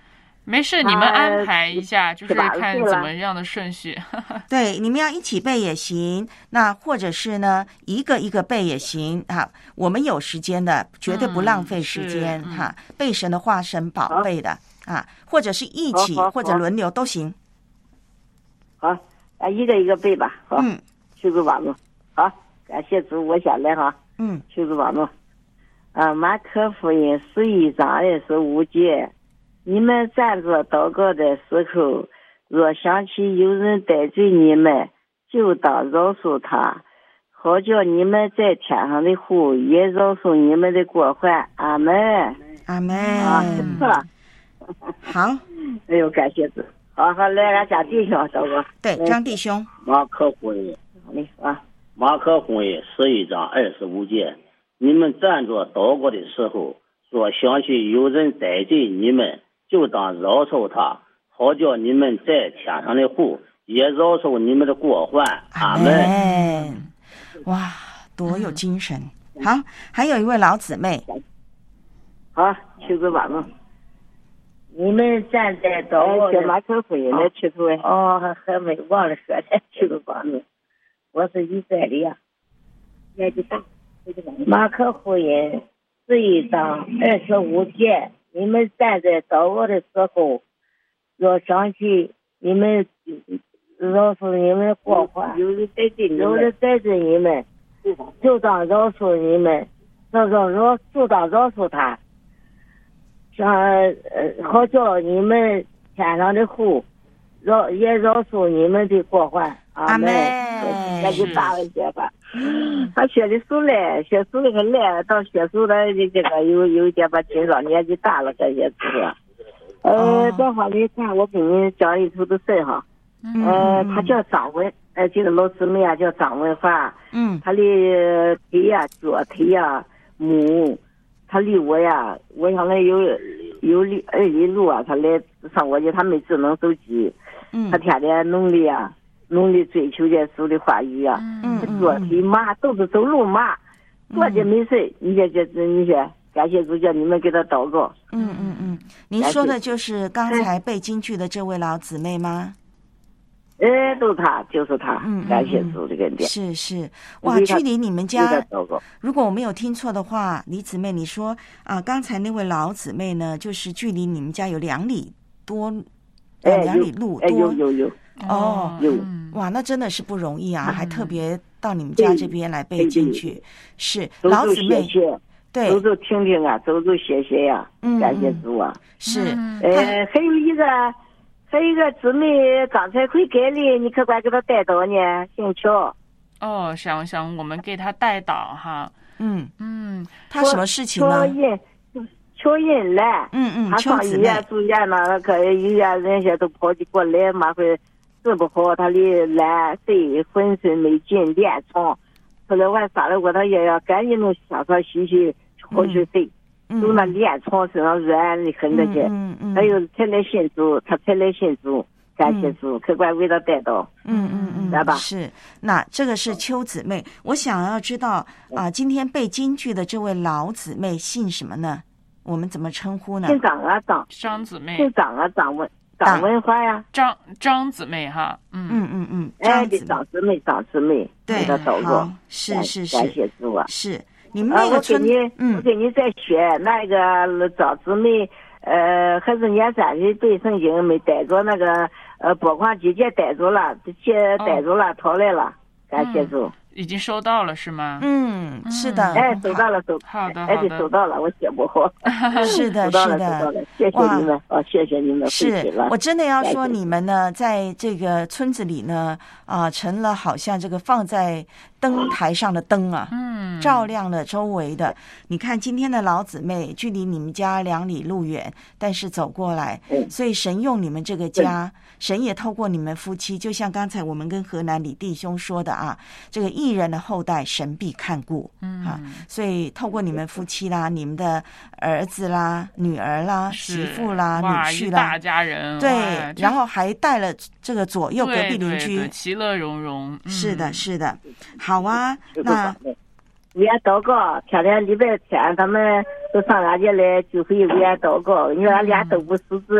没事，你们安排一下，就是看怎么样的顺序。 对，你们要一起背也行，那或者是呢一个一个背也行哈。我们有时间的，绝对不浪费时间、嗯、哈。背神的话，神宝贝的啊，或者是一起或者轮流都行。 好，啊，一个一个背吧。好， 嗯， 求主帮助。好，感谢主，我先来哈。 嗯， 求主帮助。啊，马可福音十一章二十五节。你们站着祷告的时候，若想起有人得罪你们，就当饶恕他，好叫你们在天上的父也饶恕你们的过犯。阿门， 阿门。 啊，不错。 好， 哎呦，感谢主。好好，来俺家弟兄祷告。 对，张弟兄。 马可福音， 啊， 马可福音十一章二十五节，你们站着祷告的时候，若想起有人得罪你们，就当饶恕他，好叫你们在天上的父也饶恕你们的过患。阿门。 哇，多有精神！好，还有一位老姊妹。 好，求主帮助。你们站在祷告的马可福音的祈祷。哦，还没忘了说的，求主帮助。我是以色列呀，年纪大。马可福音十一章二十五节。你们站在祷告的时候，若想起你们饶恕你们过患，有人得罪有人得罪你们，就当饶恕你们，就当饶就当饶恕他，像呃好叫你们天上的父饶也饶恕你们的过患。阿门。那就大了些吧。他学的书嘞，学书的很累，到学书的这个有有一点把紧张，年纪大了这些是吧？呃，这方面看，我给你讲一出的事哈。呃，他叫张文，呃，这个老师妹啊叫张文华。 嗯。 他的腿呀、左腿呀、母，他离我呀，我想来有有里二里路啊，他来上我家，他没智能手机。 嗯。 他天天努力啊。努力追求这主的话语啊， 嗯， 左腿麻都是走路麻，坐着没事。你这这你说，感谢主叫你们给他祷告。 嗯嗯嗯，您说的就是刚才背京剧的这位老姊妹吗？ 哎，都是他，就是他。 嗯， 感谢主这个点。 是是，哇，距离你们家，如果我没有听错的话，李姊妹，你说啊，刚才那位老姊妹呢，就是距离你们家有两里多， 呃， 两里路多。 有有有。 哦， 有哇，那真的是不容易啊，还特别到你们家这边来背进去，是老姊妹，对， 走走听听啊，走走谢谢呀，感谢主啊， 是， 呃，还有一个，还有一个姊妹刚才会改的，你可管给他带到呢，姓乔。 哦，想想我们给他带导哈， 嗯嗯， 他什么事情呢？ 乔印来， 嗯嗯， 他上医院住院呢，那个医院人家都跑起过来，马会。治不好，他的懒睡，浑身没劲，连床。后来我还发了过他爷爷，赶紧弄下床洗洗，好去睡。 嗯、 就那连床身上软的很的去。 嗯嗯。 还有才来信主，他才来信主，感谢主，客官为他带到。 嗯嗯嗯， 来吧。 是，那这个是邱姊妹，我想要知道啊、呃，今天背京剧的这位老姊妹姓什么呢？我们怎么称呼呢？ 姓张啊，张。 张姊妹。 姓张啊，张文。张文华呀， 张张姊妹哈， 嗯嗯嗯嗯， 哎，对，张姊妹，张姊妹， 对， 好， 是是是， 感谢主啊， 是你们那个村， 嗯，我给你再学那个张姊妹，呃，还是年三岁背圣经，没带着那个呃播放机给带着了，接带着了，讨来了，感谢主。 已经收到了是吗？ 嗯，是的。 哎，收到了，收好的， 哎，对，收到了，我写不好。 是的， 是的， 谢谢你们，哦，谢谢你们， 是我真的要说，你们呢，在这个村子里呢，啊，成了好像这个放在灯台上的灯啊， 嗯， 照亮了周围的。你看今天的老姊妹，距离你们家两里路远，但是走过来，所以神用你们这个家。神也透过你们夫妻，就像刚才我们跟河南李弟兄说的啊，这个义人的后代神必看顾， 嗯啊，所以透过你们夫妻啦，你们的儿子啦、女儿啦、媳妇啦、女婿啦， 大家人， 对，然后还带了这个左右隔壁邻居， 对对对，其乐融融。 嗯、是的，是的，好啊，那。 为俺祷告，天天礼拜天他们都上俺家来聚会为俺祷告，你说俺俩都不识字哎，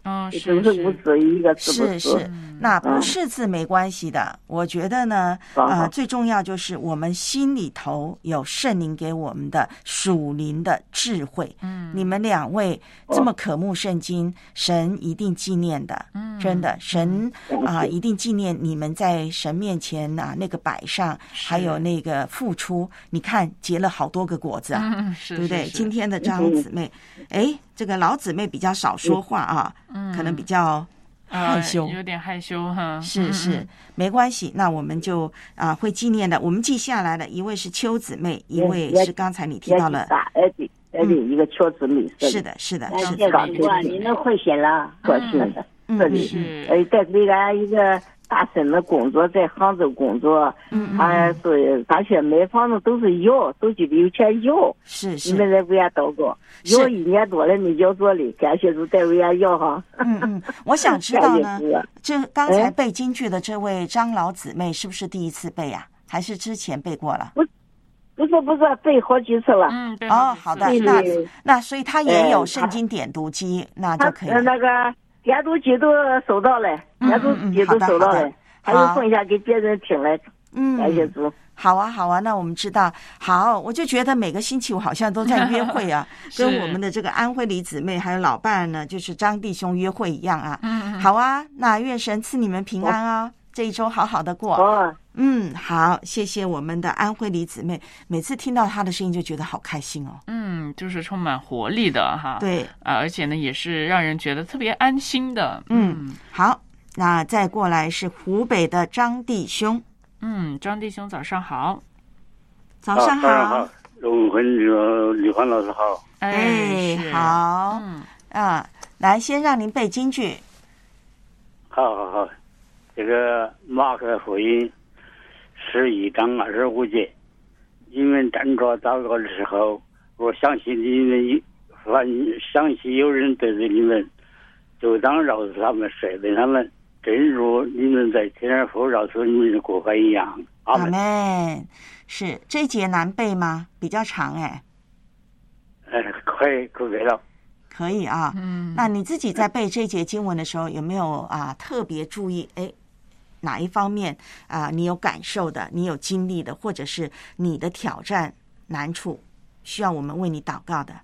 嗯， 是是不是一个字不是是，那不识字没关系的。嗯、我觉得呢，呃，最重要就是我们心里头有圣灵给我们的属灵的智慧。嗯，你们两位这么渴慕圣经，神一定纪念的。嗯，真的，神啊、呃，一定纪念你们在神面前啊那个摆上，还有那个付出。你看结了好多个果子啊， 嗯、是对不对？ 是是今天的张姊妹，哎，这个老姊妹比较少说话啊。嗯，可能比较害羞， 呃、有点害羞哈。 是是，嗯、没关系，那我们就啊、呃、会纪念的。我们记下来了，一位是邱姊妹，一位是刚才你提到了， 哎对，哎对，一个邱姊妹。 是的，是的，是的。搞错，你那会写了，可是的，嗯是。哎，在这个一个大婶的工作，在杭州工作，嗯，他说大学买房子都是要，都觉得有钱要， 是是。 你们在为啥祷告？要一年多了没交做哩，感谢主在为啥要哈？ 嗯嗯，我想知道呢，这刚才背京剧的这位张老姊妹是不是第一次背啊？还是之前背过了？ 不，不是不是，背好几次了。 嗯， 哦，好的，那那所以他也有圣经点读机，那就可以了。 那个。点读机都收到了，点读机都收到了，还有剩下给别人听了。嗯，感谢主。 好啊，好啊，那我们知道。好，我就觉得每个星期我好像都在约会啊，跟我们的这个安徽李姊妹还有老伴呢，就是张弟兄约会一样啊。嗯嗯。好啊，那愿神赐你们平安啊、哦，这一周好好的过。 哦。 嗯，好，谢谢我们的安徽李姊妹，每次听到她的声音就觉得好开心哦。 嗯，就是充满活力的哈。 对啊，而且呢，也是让人觉得特别安心的。 嗯，嗯好，那再过来是湖北的张弟兄。 嗯，张弟兄早上好。 早上好。早上好， 龙坤李欢老师好。 哎，好。嗯啊，来，先让您背京剧。 好好好，这个马可福音十一章二十五节，你们站着祷告的时候，我相信你们凡相信有人得罪你们，就当饶恕他们，赦免他们，正如你们在天父饶恕你们的过犯一样。阿门。是这节难背吗？比较长哎。 哎，可以，可以了。 可以啊。嗯。那你自己在背这节经文的时候，有没有啊特别注意？哎。哪一方面啊、呃，你有感受的，你有经历的，或者是你的挑战难处，需要我们为你祷告的？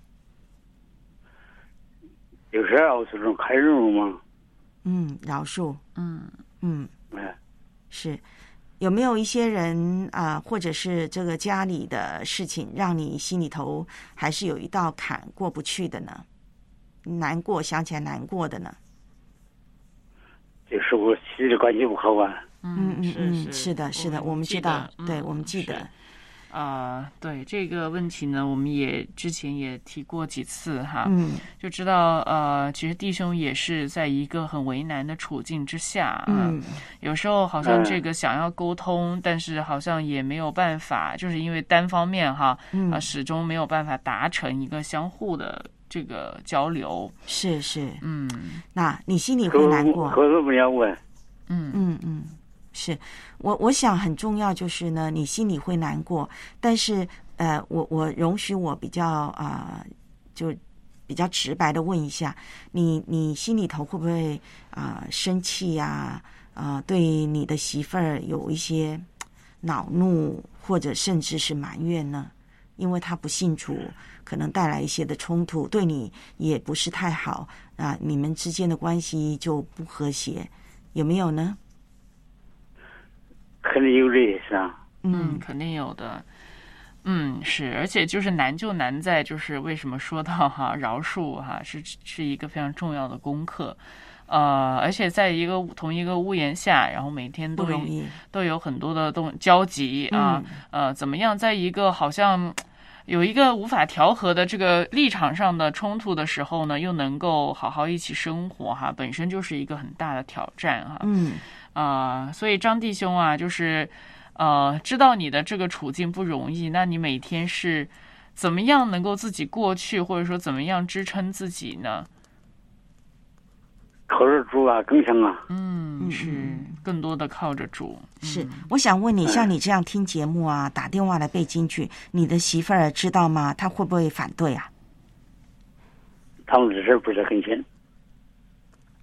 有时候是种开容吗？ 嗯，饶恕，嗯嗯，是。有没有一些人啊、呃，或者是这个家里的事情，让你心里头还是有一道坎过不去的呢？难过，想起来难过的呢？ 就是我妻子关系不好啊。 嗯嗯嗯，是的，是的，我们知道，对，我们记得。 啊、呃，对这个问题呢，我们也之前也提过几次哈， 嗯， 就知道呃，其实弟兄也是在一个很为难的处境之下，嗯，有时候好像这个想要沟通，嗯、但是好像也没有办法，就是因为单方面哈，嗯、呃，始终没有办法达成一个相互的这个交流， 是是， 嗯， 那你心里会难过？ 可是不要问， 嗯嗯嗯。是我我想很重要就是呢，你心里会难过，但是呃，我我容许我比较啊、呃，就比较直白的问一下，你你心里头会不会啊、呃、生气呀、啊？啊、呃，对你的媳妇儿有一些恼怒，或者甚至是埋怨呢？因为她不信主，可能带来一些的冲突，对你也不是太好啊、呃，你们之间的关系就不和谐，有没有呢？ 肯定有这是啊， 嗯，肯定有的，嗯，是，而且就是难就难在就是为什么说到哈饶恕哈是是一个非常重要的功课，呃，而且在一个同一个屋檐下，然后每天都都有很多的动交集啊、嗯，呃，怎么样在一个好像有一个无法调和的这个立场上的冲突的时候呢，又能够好好一起生活哈，本身就是一个很大的挑战哈， 嗯。 啊、呃，所以张弟兄啊，就是呃，知道你的这个处境不容易，那你每天是怎么样能够自己过去，或者说怎么样支撑自己呢？ 靠着主啊，更强啊。 嗯，是更多的靠着主。 是，嗯、我想问你，像你这样听节目啊，打电话来背京剧，你的媳妇儿知道吗？她会不会反对啊？ 他们这事不是很清。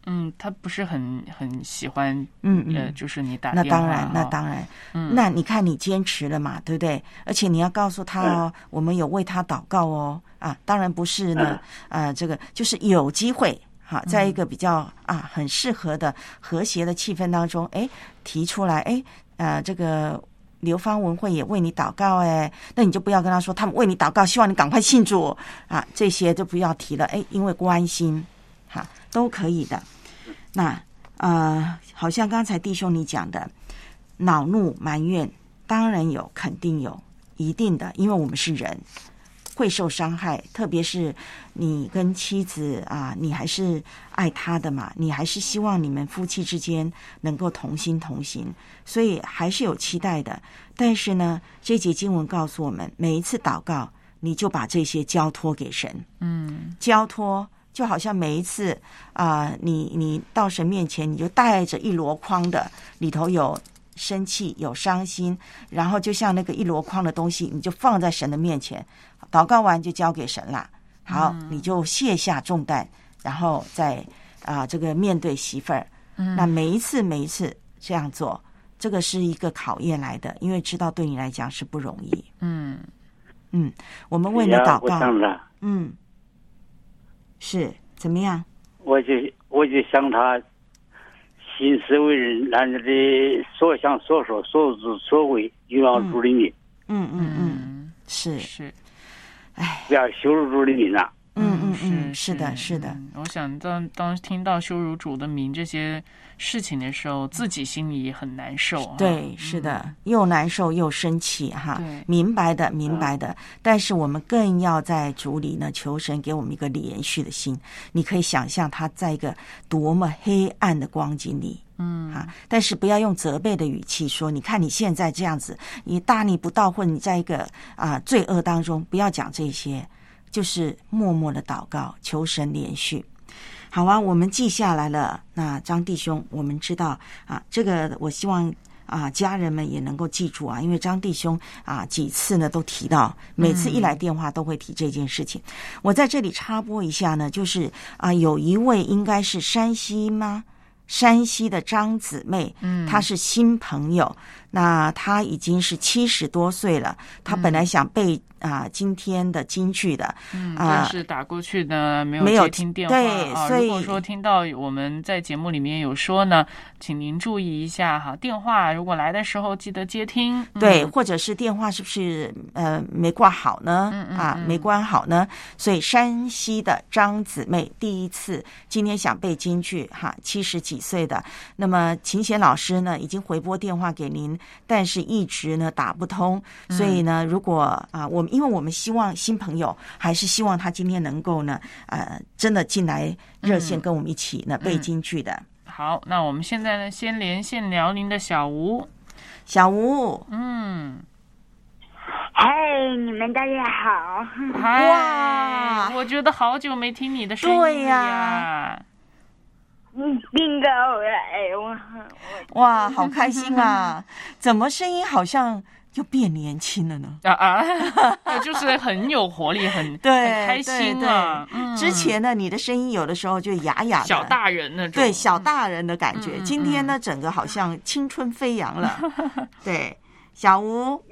嗯，他不是很很喜欢， 嗯嗯， 呃，就是你打电话。 那当然，那当然，嗯，那你看你坚持了嘛，对不对？而且你要告诉他哦，嗯、我们有为他祷告哦，啊，当然不是呢，嗯、呃，这个就是有机会。好，在一个比较啊很适合的和谐的气氛当中，哎，提出来，哎，呃，这个刘芳文会也为你祷告，哎，那你就不要跟他说他们为你祷告，希望你赶快信主啊，这些就不要提了，哎，因为关心，哈，都可以的。那呃，好像刚才弟兄你讲的，恼怒埋怨，当然有，肯定有，一定的，因为我们是人。会受伤害，特别是你跟妻子啊，你还是爱他的嘛，你还是希望你们夫妻之间能够同心同行，所以还是有期待的。但是呢，这节经文告诉我们，每一次祷告，你就把这些交托给神，嗯，交托就好像每一次啊、呃，你你到神面前，你就带着一箩筐的，里头有生气，有伤心，然后就像那个一箩筐的东西，你就放在神的面前。祷告完就交给神了，好，嗯、你就卸下重担，然后再啊、呃、这个面对媳妇儿。嗯、那每一次每一次这样做，这个是一个考验来的，因为知道对你来讲是不容易。嗯嗯，我们为你祷告。嗯，是怎么样？ 我就我就想他行事为人，让你的所想所说所作所为荣耀主的名。 嗯嗯嗯，是是。 哎， 不要羞辱主的名啊！ 嗯嗯嗯，是的，是的。 嗯、我想当当听到羞辱主的名这些事情的时候，自己心里也很难受、啊。 对，是的，嗯、又难受又生气哈。明白的，明白的。嗯、但是我们更要在主里呢，求神给我们一个连续的心。你可以想象他在一个多么黑暗的光景里。嗯啊，但是不要用责备的语气说，你看你现在这样子，你大逆不道，或者你在一个啊罪恶当中，不要讲这些，就是默默的祷告，求神连续。好啊，我们记下来了。那张弟兄，我们知道啊，这个我希望啊家人们也能够记住啊，因为张弟兄啊几次呢都提到，每次一来电话都会提这件事情。嗯、我在这里插播一下呢，就是啊有一位应该是山西吗？山西的张姊妹，嗯，她是新朋友，那她已经是七十多岁了，她本来想背啊、呃、今天的京剧的， 嗯，但是打过去呢没有接听电话， 对， 啊、 所以如果说听到我们在节目里面有说呢，请您注意一下哈，电话如果来的时候记得接听， 对， 嗯、 或者是电话是不是呃没挂好呢？ 嗯嗯啊，没关好呢？所以山西的张姊妹第一次今天想背京剧哈，七十几岁的，那么秦贤老师呢已经回拨电话给您，但是一直呢打不通，所以呢，如果啊，我们因为我们希望新朋友还是希望他今天能够呢，呃，真的进来热线跟我们一起呢、嗯、背京剧的。 好，那我们现在呢先连线辽宁的小吴， 小吴， 嗯。 嗨，你们大家好！ 哇，我觉得好久没听你的声音了呀。 对呀嗯，冰糕哎，我哇，好开心啊！怎么声音好像又变年轻了呢？ 啊啊，就是很有活力，很对， 很开心啊！ 嗯、之前呢，你的声音有的时候就哑哑的， 小大人那种， 对，小大人的感觉。 嗯、 今天呢，整个好像青春飞扬了。对，小吴，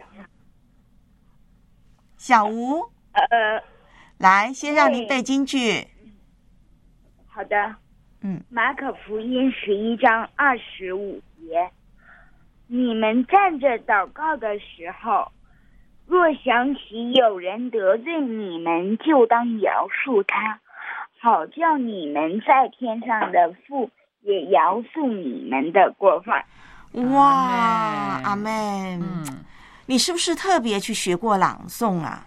小吴， 呃， 来，先让你背京剧。 好的。 嗯， 马可福音十一章二十五节，你们站着祷告的时候，若想起有人得罪你们，就当饶恕他，好叫你们在天上的父也饶恕你们的过犯。 哇，阿们，嗯，你是不是特别去学过朗诵啊？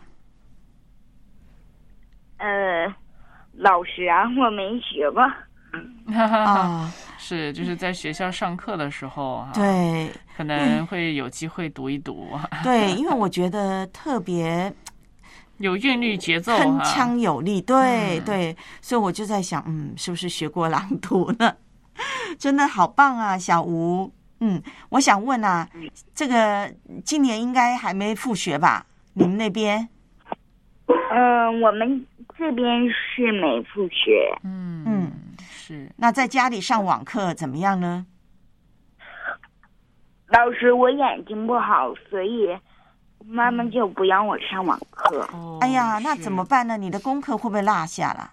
呃，老师啊，我没学过。 啊， 是就是在学校上课的时候啊， 对， 可能会有机会读一读。 对，因为我觉得特别有韵律节奏， 铿锵有力。对、嗯、对，所以我就在想，嗯，是不是学过朗读呢？真的好棒啊，小吴。嗯，我想问啊，这个今年应该还没复学吧？你们那边？ 嗯、呃，我们这边是没复学。 嗯嗯。 是。 那在家里上网课怎么样呢？ 老师，我眼睛不好，所以妈妈就不让我上网课。 哦、 哎呀，那怎么办呢？你的功课会不会落下了？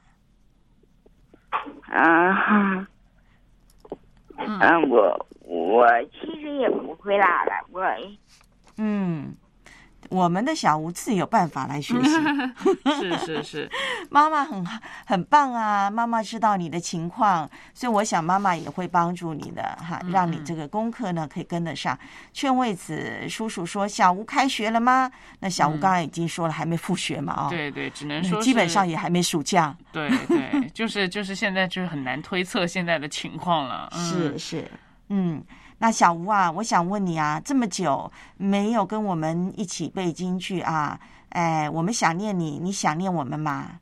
嗯、呃，嗯、呃，我我其实也不会落了，我嗯。我们的小吴自有办法来学习， 是是是， 妈妈很很棒啊！妈妈知道你的情况，所以我想妈妈也会帮助你的哈，让你这个功课呢可以跟得上。劝慰子叔叔说：“小吴开学了吗？”那小吴刚刚已经说了，还没复学嘛？哦， 对对，只能说基本上也还没暑假。 对对，就是就是现在就是很难推测现在的情况了。嗯、 是是，嗯。那小吴啊，我想问你啊，这么久没有跟我们一起背京剧啊，哎，我们想念你，你想念我们吗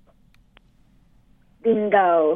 ？Bingo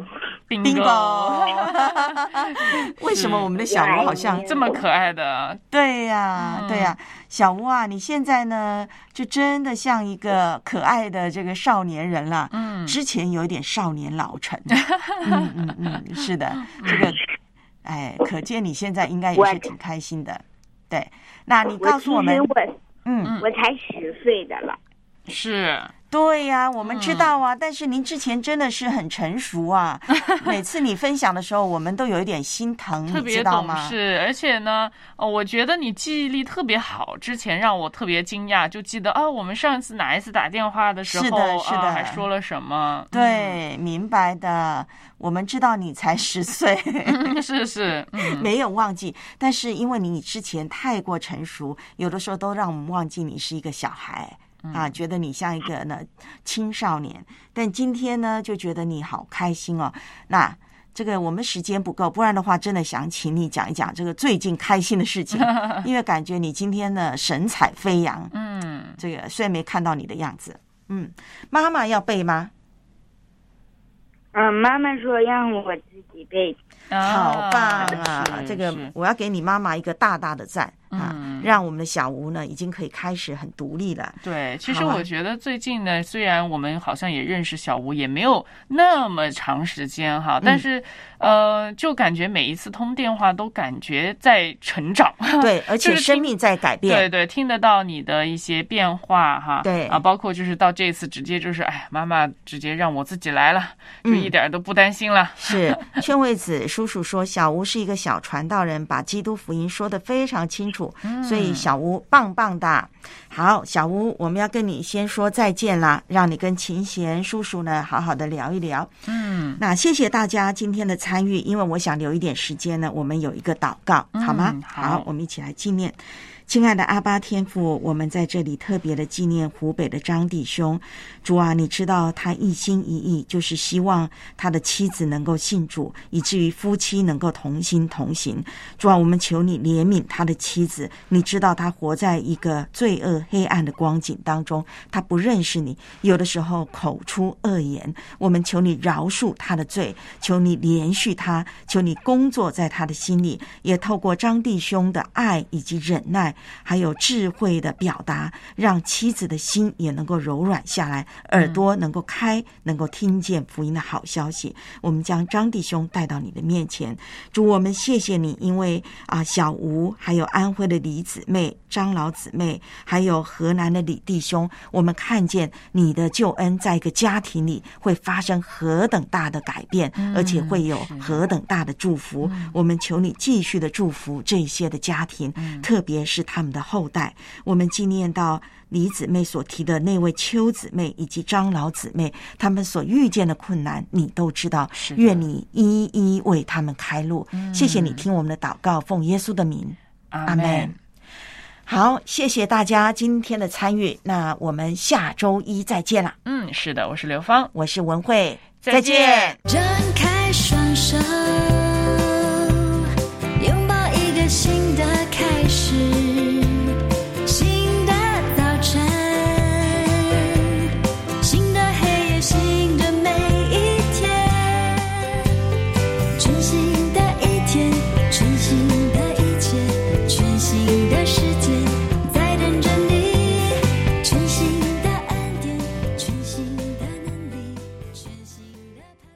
Bingo， 为什么我们的小吴好像这么可爱的？ 对呀、嗯，对呀，小吴啊，你现在呢，就真的像一个可爱的这个少年人了。嗯，之前有一点少年老成。嗯嗯嗯，是的，这个。哎，可见你现在应该也是挺开心的，对。那你告诉我们， 我嗯，我才十岁的了， 是， 对呀、啊，我们知道啊、嗯。但是您之前真的是很成熟啊，每次你分享的时候，我们都有一点心疼， 特别懂事。而且呢，哦，我觉得你记忆力特别好，之前让我特别惊讶，就记得啊，我们上一次哪一次打电话的时候， 是的，是的， 啊、还说了什么？ 对，嗯、明白的。我们知道你才十岁， 是是、嗯， 没有忘记。但是因为你之前太过成熟，有的时候都让我们忘记你是一个小孩、嗯、啊，觉得你像一个呢青少年。但今天呢，就觉得你好开心哦。那这个我们时间不够，不然的话，真的想请你讲一讲这个最近开心的事情，因为感觉你今天呢神采飞扬。嗯，这个虽然没看到你的样子，嗯，妈妈要背吗？ 嗯，妈妈说让我自己背， 好棒啊！这个我要给你妈妈一个大大的赞啊、嗯！让我们的小吴呢，已经可以开始很独立了。 对，其实我觉得最近呢，虽然我们好像也认识小吴，也没有那么长时间哈，但是、嗯、呃，就感觉每一次通电话都感觉在成长， 对，而且生命在改变。 对对，听得到你的一些变化哈。 对啊，包括就是到这次直接就是，哎，妈妈直接让我自己来了，就一点都不担心了。 嗯、是，劝慰子叔叔说，小吴是一个小传道人，把基督福音说得非常清楚，嗯、所以小吴棒棒的。好，小吴，我们要跟你先说再见啦，让你跟秦贤叔叔呢好好的聊一聊。嗯，那谢谢大家今天的参与，因为我想留一点时间呢，我们有一个祷告，好吗？嗯、好, 好，我们一起来纪念。亲爱的阿爸天父，我们在这里特别的纪念湖北的张弟兄。主啊，你知道他一心一意就是希望他的妻子能够信主，以至于夫妻能够同心同行。主啊，我们求你怜悯他的妻子，你知道他活在一个罪恶黑暗的光景当中，他不认识你，有的时候口出恶言。我们求你饶恕他的罪，求你怜恤他，求你工作在他的心里，也透过张弟兄的爱以及忍耐还有智慧的表达，让妻子的心也能够柔软下来，耳朵能够开，能够听见福音的好消息。我们将张弟兄带到你的面前，主，我们谢谢你，因为啊，小吴还有安徽的李姊妹、张老姊妹，还有河南的李弟兄，我们看见你的救恩在一个家庭里会发生何等大的改变，而且会有何等大的祝福。我们求你继续的祝福这些的家庭，特别是他们的后代。我们纪念到李姊妹所提的那位邱姊妹以及张老姊妹，他们所遇见的困难你都知道，愿你一一为他们开路。嗯、谢谢你听我们的祷告，奉耶稣的名，阿们。好，谢谢大家今天的参与，那我们下周一再见了。 嗯，是的，我是刘芳， 我是文慧，再见。 张开双手，拥抱一个新的